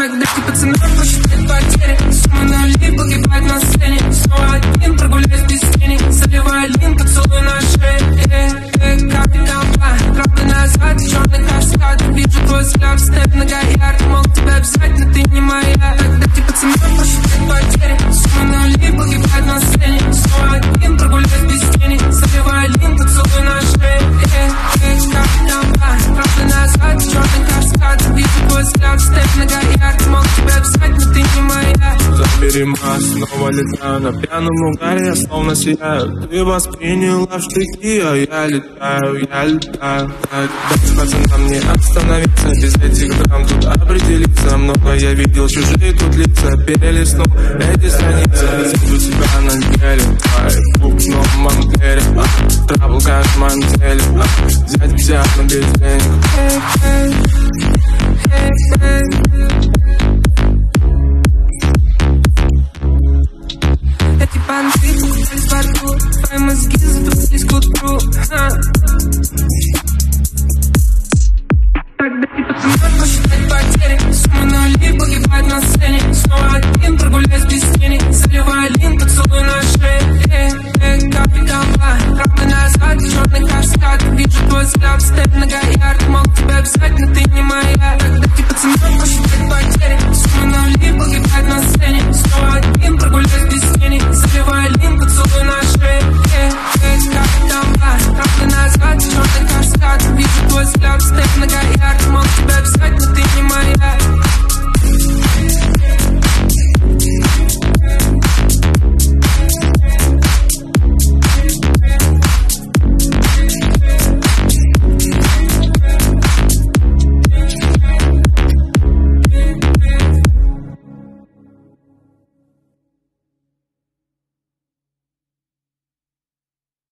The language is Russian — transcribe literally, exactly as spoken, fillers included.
Когда эти пацаны посчитают потери, суммы нули погибают на сцене. Снова один прогуляюсь без тени, заливаю лин, поцелуй на шее. Э, э, капитан, а, тропы назад, черный каскад. Вижу твой взгляд, степ на гоярд. Мог тебя взять, но ты не моя. Когда эти пацаны посчитают потери, суммы нули погибают на сцене. Снова один прогуляюсь без тени, заливаю лин, поцелуй на шее. Э, э, капитан, а, тропы назад, черный каскад. Вижу твой взгляд, степ на гоярд. Мог тебя взять, но ты не моя. Забери мать, снова летаю на пьяном угаре, я словно сияю. Ты восприняла в штыки, а я летаю, я летаю. Дай пацанам не остановиться, без этих драм тут определиться. Много я видел, чужие тут лица, перелистнул эти страницы. Вижу тебя на деле, айфук в новом модели. Трабл как в мантеле, взять тебя на без денег. Эти банты покупались во рту, твои мозги затупились к утру. Когда эти пацаны посчитают потери, суммы нули погибают на сцене. Снова один прогуляюсь без тени, заливаю лин, поцелуй на шее. Э, э, капитан, а, тропы назад, черный каскад. Вижу твой взгляд, степ на гоярд. Мог тебя взять, но ты не моя. Когда эти пацаны посчитают потери, суммы нули погибают на сцене. Снова один прогуляюсь без тени, заливаю лин, поцелуй на шее. Э, э, капитан, а, тропы назад, черный каскад. Вижу твой взгляд, степ